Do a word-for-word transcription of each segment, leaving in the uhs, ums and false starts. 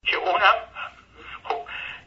که اونم خب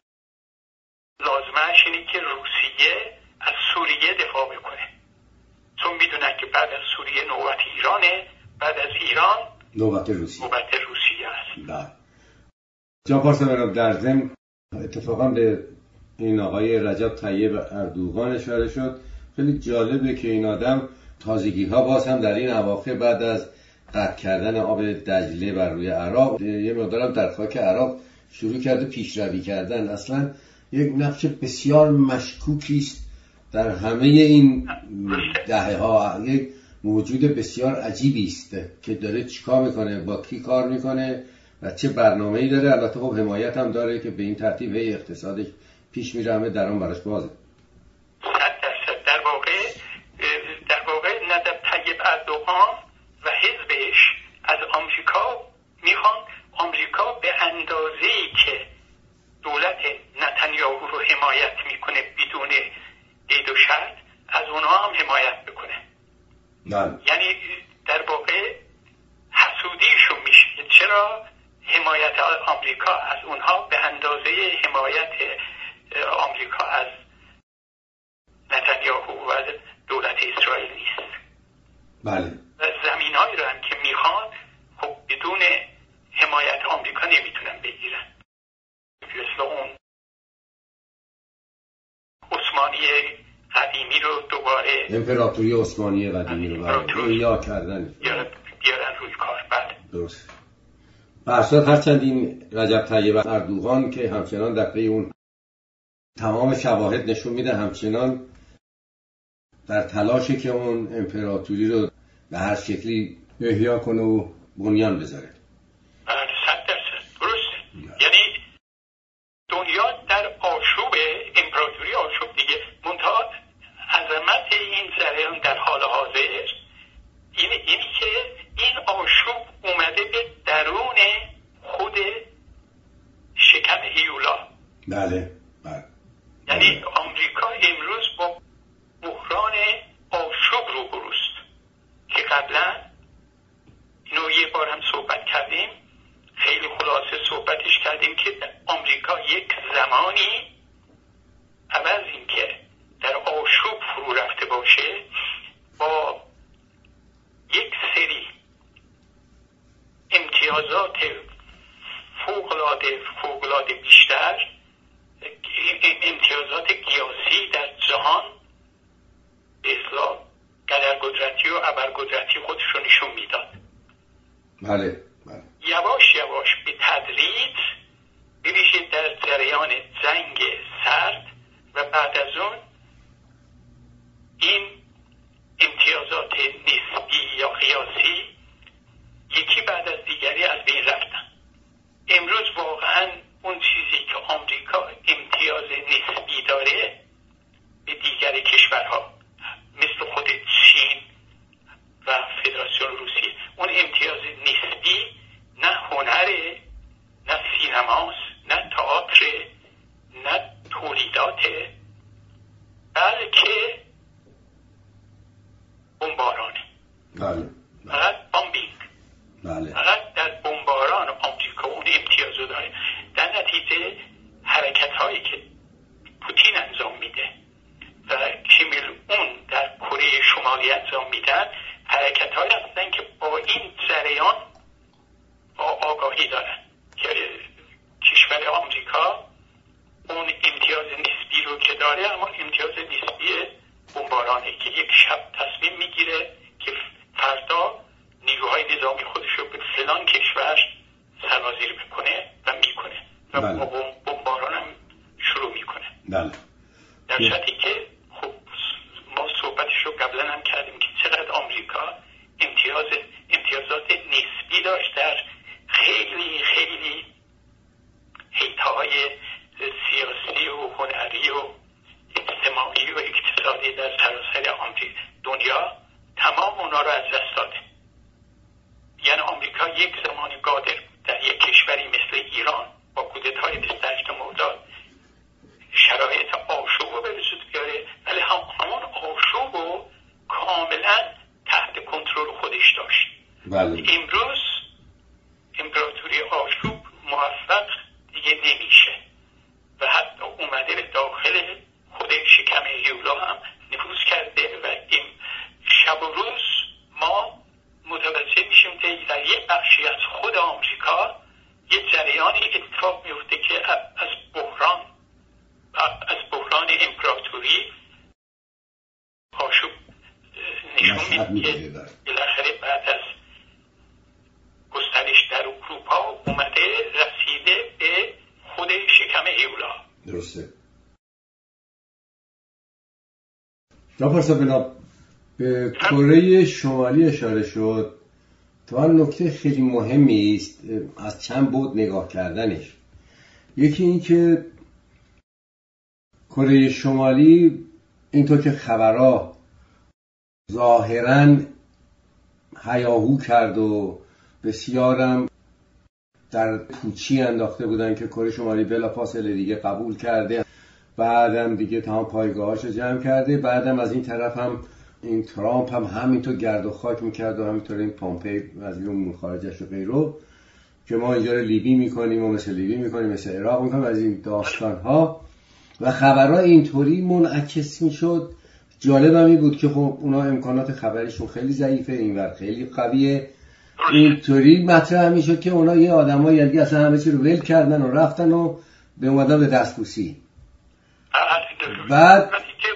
لازمش اینه که روسیه از سوریه دفاع بکنه، چون میدونن که بعد از سوریه نوبت ایرانه، بعد از ایران نوبت روسیه نوبت روسیه است. بله. جناب پارسا، در ضمن اتفاقا به این آقای رجب طیب اردوغان اشاره شد. خیلی جالبه که این آدم تازگی ها باز هم در این اواخر بعد از قطع کردن آب دجله بر روی عراق یه مقدارم در خاک عراق شروع کرده پیشروی کردن. اصلا یک نقش بسیار مشکوکی است در همه این دهه ها. یک موجود بسیار عجیبی است که داره چیکار میکنه، با کی کار میکنه و چه برنامه‌ای داره. البته خب حمایت هم داره که به این ترتیب هی اقتصادش پیش میره، همه درون براش بازه. صد درصد در واقع در واقع رجب طیب اردوغان و حزبش از آمریکا میخوان آمریکا به اندازه‌ای که دولت نتانیاهو رو حمایت میکنه بدون قید و شرط، از اونها هم حمایت بکنه. نه. یعنی در واقع حسودیشون میشه. چرا حمایت آمریکا از اونها به اندازه حمایت آمریکا از نتانیاهو و دولت اسرائیل نیست. بله. و زمینایی رو هم که میخوان خب بدون حمایت آمریکا نمیتونن بگیرن. مثل اون عثمانی قدیمی رو دوباره، امپراتوری عثمانی قدیمی رو برای یا کردن بیارن روی کار. بله درست. برصد هرچند این رجب طیب اردوغان که همچنان در پی اون تمام شواهد نشون میده همچنان در تلاشه که اون امپراتوری رو به هر شکلی احیا کنه و بنیان بذاره. بله صد درصد درسته. یعنی دنیا در آشوب امپراتوری آشوب دیگه. منتها عظمت این جریان در حال حاضر این اینی که این آشوب اومده به درون خود شکم هیولا. بله بله. یعنی آمریکا امروز با بحران آشوب روبروست که قبلا اینو یه بار هم صحبت کردیم، خیلی خلاصه صحبتش کردیم که آمریکا یک زمانی عوض این که در آشوب فرو رفته باشه با یک سری امتیازات فوق‌العاده فوق‌العاده بیشتر، امتیازات قیاسی در جهان به اصطلاح قدرقدرتی و ابرقدرتی خودش رو نشون میداد. بله بله. یواش یواش به تدریج ببیشه در جریان جنگ سرد و بعد از اون این امتیازات نسبی یا قیاسی یکی بعد از دیگری از بین رفتن. امروز واقعا اون چیزی که آمریکا امتیاز نسبی داره به دیگر کشورها مثل خود چین و فدراسیون روسیه، اون امتیاز نسبی نه هنره، نه سینماست، نه تئاتر، نه تولیداته، بلکه بمبارانه. بله. فقط بامبینگ. بله. فقط در بمباران آمریکا اون امتیازو داره. در نتیجه حرکت هایی که پوتین انجام میده و کیم ایل اون در کره شمالی انجام میدن، حرکت هایی هستن که با این جریان آگاهی دارن که کشور آمریکا اون امتیاز نسبی رو که داره، اما امتیاز نسبی بمبارانه که یک شب تصمیم میگیره که فردا نیروهای نظامی خودش رو به فلان کشور سرازیر بکنه و میکنه و بله. با بمباران هم شروع میکنه. بله. در شرطی که خب ما صحبتش رو قبلا هم کردیم که چقدر آمریکا امتیاز امتیازات نسبی داشت در خیلی خیلی حیطه‌های سیاسی و هنری و اجتماعی و اقتصادی در سراسر آمریکا دنیا، تمام اونا رو از دست داده. یعنی آمریکا یک زمانی قادر در یک کشوری مثل ایران با کودتای بیست و هشتم مرداد شرایط آشوب رو به وجود بیاره، ولی هم همون آشوب رو کاملا تحت کنترل خودش داشت. بله. امروز امپراتوری آشوب موفق بخشی از خود آمریکا یه جریانی اتفاق میفته که از بحران از بحران امپراتوری آشوب نشون میده که بالاخره بعد از گسترش در اروپا اومده رسیده به خود شکم هیولا. درسته. جناب پارسا بنا به کره شمالی اشاره شد. تا نکته خیلی مهمی است از چند بعد نگاه کردنش. یکی این که کره شمالی اینطور که خبرها ظاهراً هیاهو کرد و بسیارم در پوچی انداخته بودن که کره شمالی بلافاصله دیگه قبول کرده، بعدم دیگه تمام پایگاهاشو جمع کرده، بعدم از این طرف هم این ترامپ هم همینطور گرد و خاک میکرد و همینطور این پامپی وزیر امور خارجه و غیره که ما اینجا رو لیبی میکنیم و مثل لیبی میکنیم مثل عراق میکنیم از این داستانها و خبرها اینطوری منعکس میشد. جالبم این بود که خب اونا امکانات خبریشون خیلی ضعیفه، اینور خیلی قویه، اینطوری مطرح میشد که اونا یه آدمایی یعنی اصلا همه چی رو ول کردن و رفتن و به اومدن به دستبوسی. بعد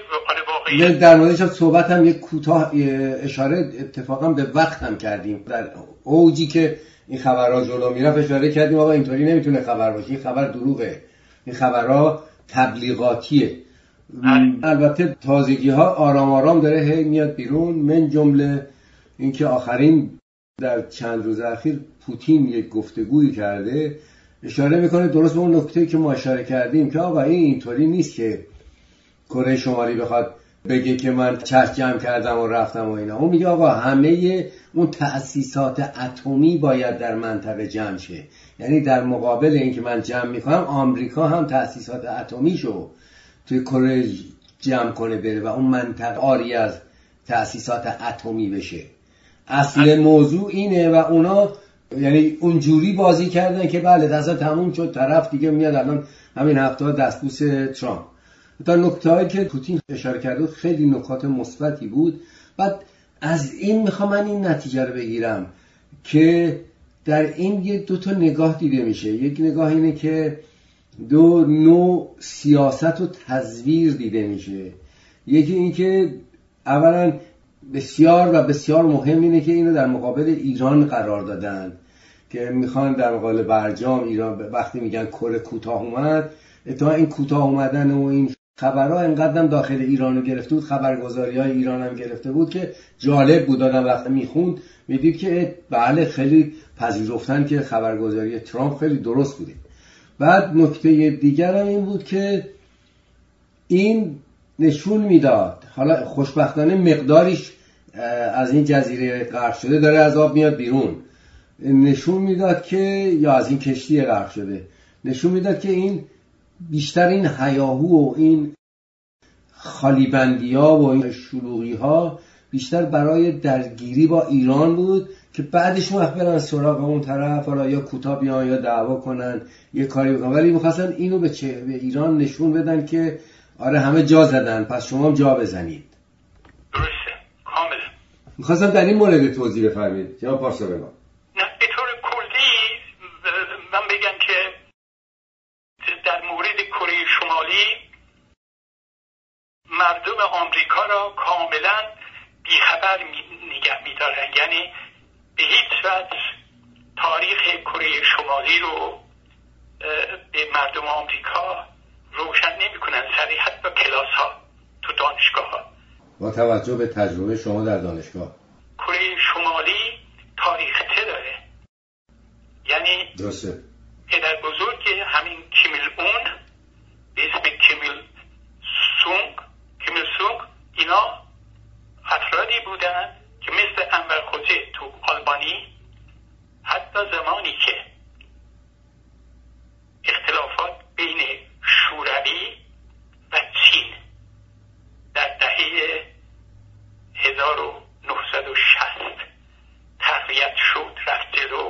در موردش هم صحبت هم یک کوتاه اشاره اتفاقا به وقت هم کردیم، در اوجی که این خبرها جلو میرفت اشاره کردیم آقا اینطوری نمیتونه خبر باشه، این خبر دروغه، این خبرها تبلیغاتیه. البته تازگی ها آرام آرام داره هی میاد بیرون، من جمله اینکه آخرین در چند روز اخیر پوتین یک گفتگویی کرده اشاره میکنه درست به اون نکته که ما اشاره کردیم که آقا این اینطوری نیست که کره شمالی بخواد بگه که من چشم جمع کردم و رفتم و اینا. اون میگه آقا همه اون تأسیسات اتمی باید در منطقه جمع شه، یعنی در مقابل این که من جمع میکنم آمریکا هم تأسیسات اتمیشو توی کره جمع کنه بره و اون منطقه آری از تأسیسات اتمی بشه. اصل موضوع اینه و اونا یعنی اونجوری بازی کردن که بله دستا تموم شد، طرف دیگه میاد الان همین هفته دستبوس ترامپ. تا نکته‌ای که پوتین اشاره کرده خیلی نکات مثبتی بود. بعد از این میخوام من این نتیجه رو بگیرم که در این یه دو تا نگاه دیده میشه. یک نگاه اینه که دو نوع سیاست و تزویر دیده میشه. یکی این که اولا بسیار و بسیار مهم اینه که اینو در مقابل ایران قرار دادن که میخوان در مقابل برجام ایران وقتی میگن کره کوتاه اومد، اتفاقا این کوتاه اومدن و این خبرها انقدرم داخل ایرانو گرفته بود، خبرگزاری‌های ایران هم گرفته بود که جالب بود. آدم وقتی میخوند میدید که بله خیلی پذیرفتن که خبرگزاری ترامپ خیلی درست بوده. بعد نکته دیگر هم این بود که این نشون میداد، حالا خوشبختانه مقداریش از این جزیره غرق شده داره از آب میاد بیرون، نشون میداد که یا از این کشتی غرق شده نشون میداد که این بیشتر این هیاهو و این خالیبندی ها و این شلوغی ها بیشتر برای درگیری با ایران بود که بعدش وقت برن سراغ اون طرف، حالا یا کوتاه بیان یا دعوا کنن یه کاری بکنن، ولی می‌خواستن اینو به چه به ایران نشون بدن که آره همه جا زدن پس شما هم جا بزنید. درسته، کاملا. می‌خواستم در این مورد توضیح بفرمایید جناب پارسا بنا. نه به طور کلی من بگم که در مورد کره شمالی مردم آمریکا را کاملا بیخبر نگه می‌دارن، یعنی به هیچ وجه تاریخ کره شمالی رو به مردم آمریکا روشن نمی‌کنن، صریحاً با کلاس‌ها تو دانشگاه‌ها. با توجه به تجربه شما در دانشگاه کره شمالی تاریخچه داره، یعنی درسته پدر بزرگ همین کیم ایل اون به اسم کیم ایل سونگ کیم ایل سونگ اینا افرادی بودن که مثل انور خوجه تو آلبانی حتی زمانی که اختلافات بین شوروی و چین در دهه هزار و نهصد و شصت تقویت شد رفت جلو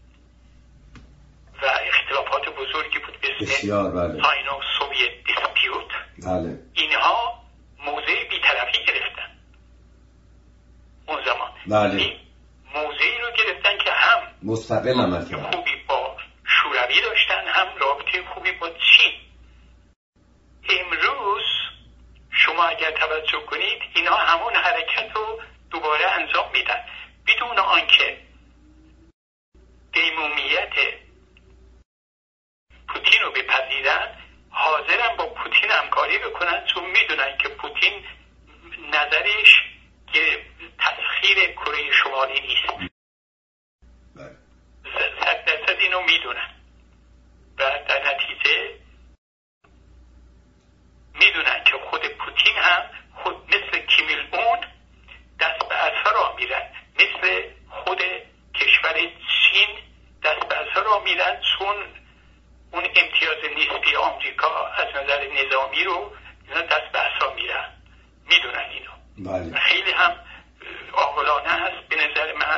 و اختلافات بزرگی بود به اسم ساینو سوویت دیسپیوت، بله. اینها موضع بی‌طرفی گرفتن اون زمان، بله. این موضعی رو گرفتن که هم مستقل عمل کردن. خوبی با شوروی داشتن، هم رابطه خوبی با چین. امروز شما اگر توجه کنید اینا همون حرکت رو دوباره انجام میدن بدون آنکه دیمومیت پوتین رو بپذیرن. حاضرن با پوتین همکاری بکنن چون میدونن که پوتین نظرش که تسخیر کره شمالی نیست. صد درصد اینو میدونن و در نتیجه میدونن که خود پوتین هم خود مثل کیم ایل اون دست به عصا را میرن، مثل خود کشور چین دست به عصا را میرن، چون اون امتیاز نسبی آمریکا از نظر نظامی رو اینا دست به عصا میرن. میدونن اینو. بله. خیلی هم عاقلانه هست به نظر من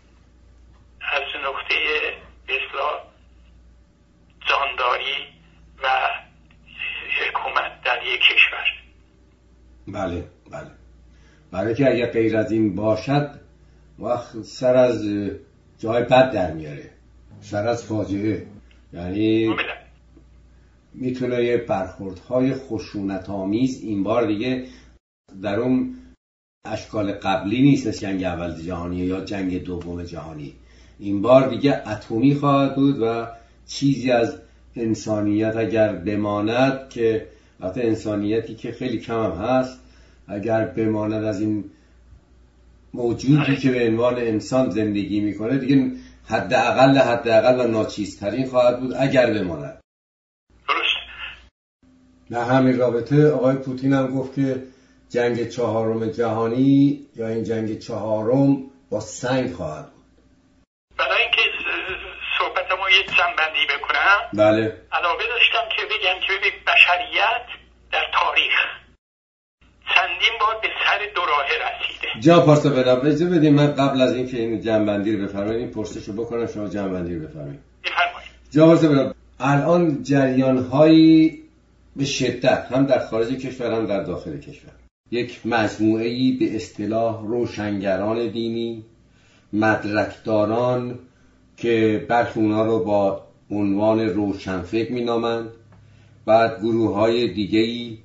از نقطه به اصطلاح جانداری و حکومت در یک کشور. بله بله. برای که اگر غیر از این باشد وقت سر از جای بد در میاره، سر از فاجعه. یعنی میتونه یه برخوردهای خشونت آمیز این بار دیگه در اون اشکال قبلی نیست، مثل جنگ اول جهانی یا جنگ دوم جهانی. این بار دیگه اتمی خواهد بود و چیزی از انسانیت اگر بماند، که البته انسانیتی که خیلی کم هم هست، اگر بماند از این موجودی که به عنوان انسان زندگی میکنه، دیگه حداقل حداقل و ناچیزترین خواهد بود اگر بماند. درست. در همین رابطه آقای پوتین هم گفت که جنگ چهارم جهانی یا این جنگ چهارم با سنگ خواهد بود. برای اینکه صحبتمو یه جنبندی بکنم، بله، علاوه داشتم که بگم که ببین بشریت در تاریخ چندین بار به سر دو راهه رسیده. جا پارسا بدم اجازه بدیم من قبل از اینکه این جنبندی رو بفرمایید این پرسشو بکنم، شما جنبندی رو بفرمایید. بفرمایید. جا پارسا بدم الان جریان‌هایی به شدت هم در خارج کشور هم در داخل کشور، یک مجموعه‌ای به اصطلاح روشنگران دینی، مدرکداران که برخی اونا رو با عنوان روشنفکر می‌نامند، بعد گروه‌های دیگه‌ای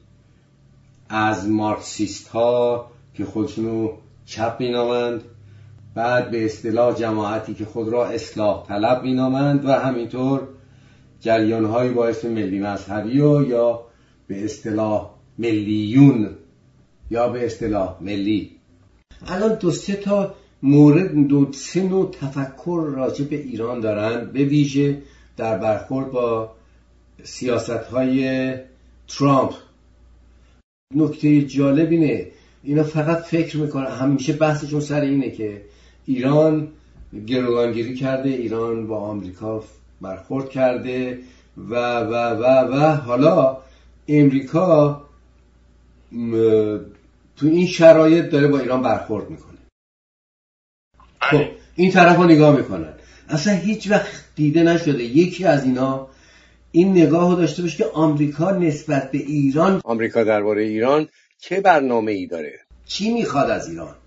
از مارکسیست ها که خودشونو چپ مینامند، بعد به اصطلاح جماعتی که خود را اصلاح طلب مینامند و همینطور جریان های با اسم ملی مذهبی و یا به اصطلاح ملیون یا به اصطلاح ملی. الان دو سه تا مورد، دو سه نوع تفکر راجع به ایران دارن، به ویژه در برخورد با سیاست های ترامپ. نکته جالب اینه اینا فقط فکر میکنن، همیشه بحثشون سر اینه که ایران گروگانگیری کرده، ایران با آمریکا برخورد کرده و و و و حالا امریکا تو این شرایط داره با ایران برخورد میکنه. خب این طرف رو نگاه میکنن، اصلا هیچ وقت دیده نشده یکی از اینا این نگاه رو داشته باشه که آمریکا نسبت به ایران، آمریکا درباره ایران چه برنامه‌ای داره، چی میخواد از ایران.